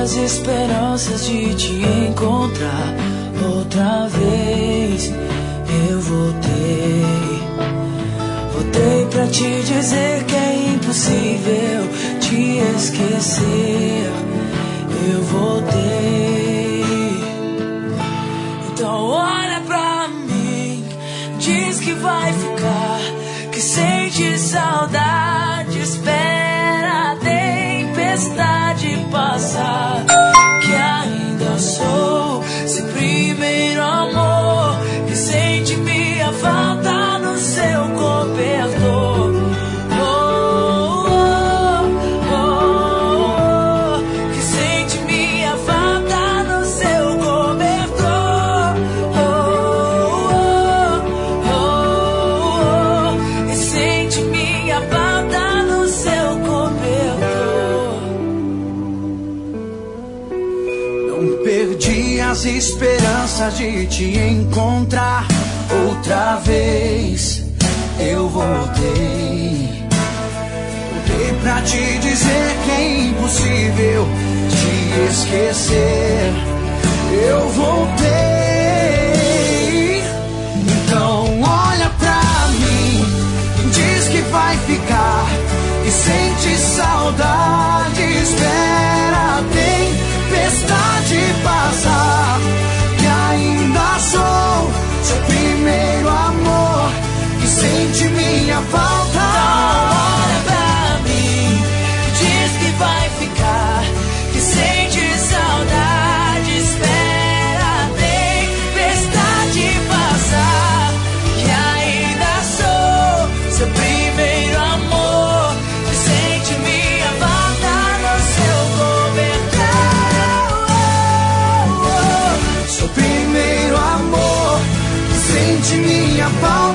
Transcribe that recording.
as esperanças de te encontrar outra vez. Eu voltei pra te dizer que é impossível te esquecer. Eu voltei. Então olha pra mim, diz que vai ficar, que sente saudade, espera a tempestade passar, que ainda sou seu primeiro amor, que sente minha falta no seu cobertor. Que sente minha falta no seu cobertor. Que sente minha falta no seu cobertor. Não perdi as esperanças de te encontrar outra vez. Eu voltei pra te dizer que é impossível te esquecer. Eu voltei. Então olha pra mim, diz que vai ficar, e sente saudade, espera a tempestade passar, que ainda sou seu primeiro amor, que sente minha falta. Olha pra mim, diz que vai ficar, que sente saudade, espera a tempestade passar, que ainda sou seu primeiro amor, que sente minha falta no seu cobertor. Seu primeiro amor, que sente minha falta